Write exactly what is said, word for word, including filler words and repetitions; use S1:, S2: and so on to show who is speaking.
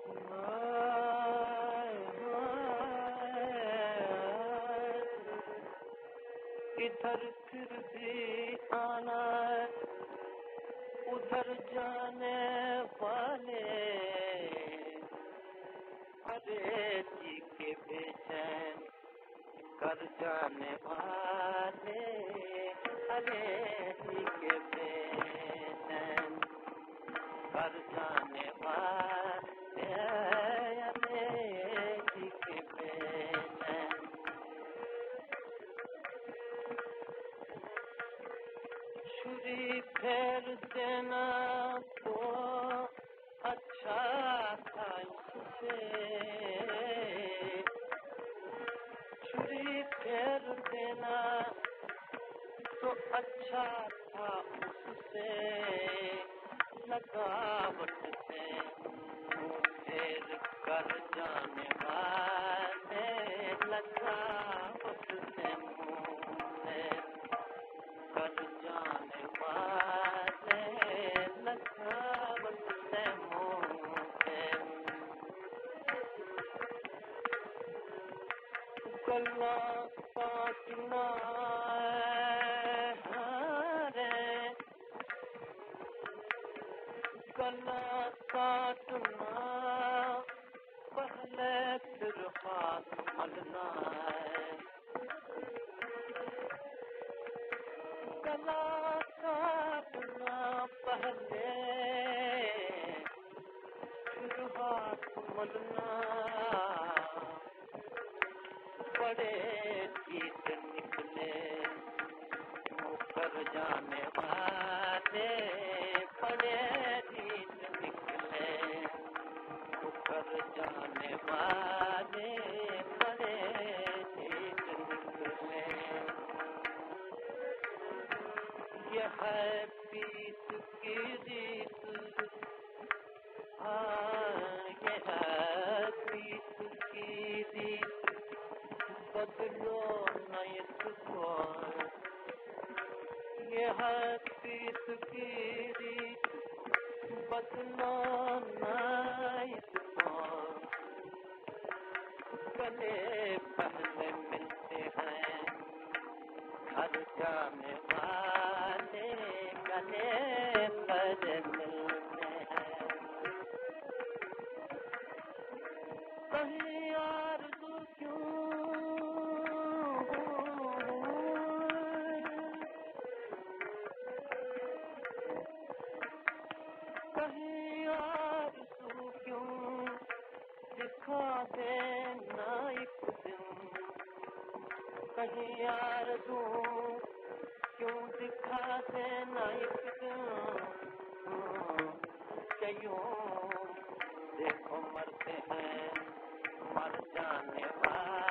S1: इधर फिर भी आना, उधर जाने वाले, हरे जी के बेचैन कर जाने वाले, हरे जी के बेचैन कर जाने वाले, हरे जी के बेचैन। छुरी फेर देना तो अच्छा था उससे, छुरी फेर देना तो अच्छा था उससे, लगावट से मुँह फेर कर जाने वाले, लगावट से मुँह फेर कर जाने वाले, लगावट से मुँह फेर। गला काटना रे, गला काटना पहले फिर हाथ मलना है, गला काटना पहले फिर हाथ मलना, बड़े गीत निकले मुकर जाने वाले, बड़े गीत निकले मुकर जाने वाले, बड़े गीत निकले। यह है पीत की रीत, हाँ यह है पीत की रीत, बदलो न इसको, यह पीत की रीत, बदलो न इसको। गले पहले मिलते हैं घर जाने वाले, गले पहले मिलते हैं। कहीं आरज़ू क्यों, कहीं आरज़ू क्यों दिखा देना एक दिन, कहीं आरज़ू क्यों दिखा देना एक दिन, क्यों देखो मरते हैं मर जाने वाले।